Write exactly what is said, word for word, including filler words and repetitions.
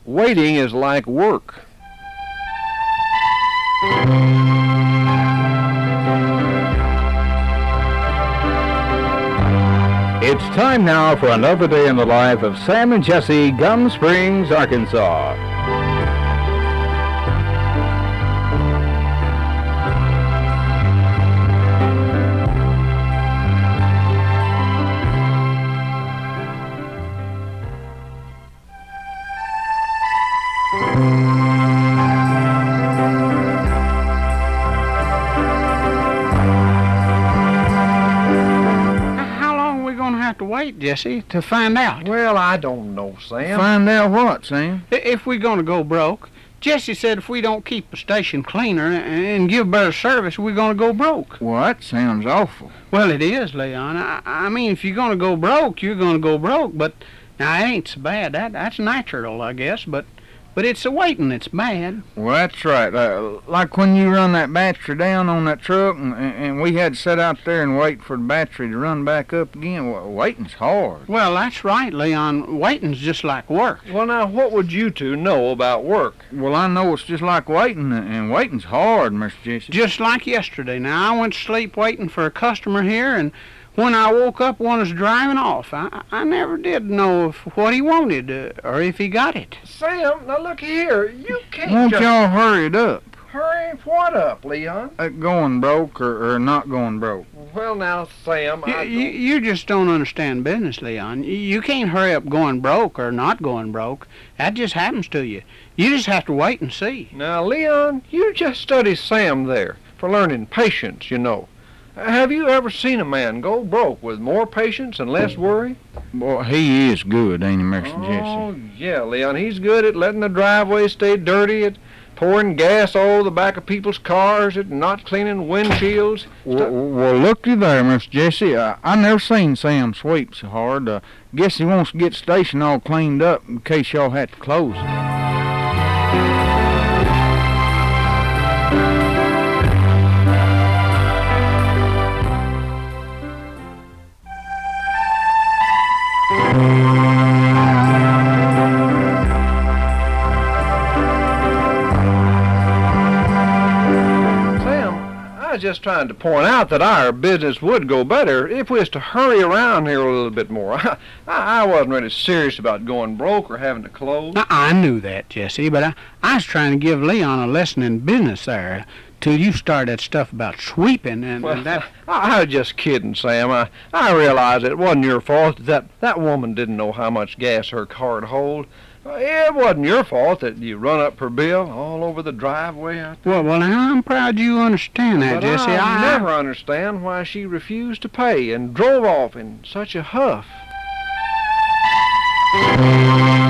Waiting is like work. It's time now for another day in the life of Sam and Jesse, Gum Springs, Arkansas. To wait, Jesse, to find out. Well, I don't know, Sam. Find out what, Sam? If we're going to go broke. Jesse said if we don't keep the station cleaner and give better service, we're going to go broke. Well, that sounds awful. Well, it is, Leon. I, I mean, if you're going to go broke, you're going to go broke. But now, it ain't so bad. That That's natural, I guess. But but it's the waiting that's bad. Well, that's right. Uh, like when you run that battery down on that truck and, and we had to sit out there and wait for the battery to run back up again. Well, waiting's hard. Well, that's right, Leon. Waiting's just like work. Well, now, what would you two know about work? Well, I know it's just like waiting, and waiting's hard, Mister Jesse. Just like yesterday. Now, I went to sleep waiting for a customer here, and when I woke up, one was driving off. I, I never did know if what he wanted uh, or if he got it. Sam, now look here. You can't Won't just... y'all hurry it up? Hurry what up, Leon? Uh, going broke or, or not going broke? Well, now, Sam, You, I you, you just don't understand business, Leon. You, you can't hurry up going broke or not going broke. That just happens to you. You just have to wait and see. Now, Leon, you just study Sam there for learning patience, you know. Have you ever seen a man go broke with more patience and less worry? Boy, he is good, ain't he, Mister Oh, Jesse? yeah, Leon. He's good at letting the driveway stay dirty, at pouring gas all over the back of people's cars, at not cleaning windshields. Well, well, looky there, Mister Jesse. I, I never seen Sam sweep so hard. Uh, guess he wants to get the station all cleaned up in case y'all had to close it. I was just trying to point out that our business would go better if we was to hurry around here a little bit more. I, I wasn't really serious about going broke or having to close. I, I knew that, Jesse, but I, I was trying to give Leon a lesson in business there till you started that stuff about sweeping and, Well, and that. I, I was just kidding, Sam. I, I realized it wasn't your fault that that woman didn't know how much gas her car'd hold. It wasn't your fault that you run up her bill all over the driveway out there. Well, well, now I'm proud you understand that, But Jesse. I'll I never understand why she refused to pay and drove off in such a huff.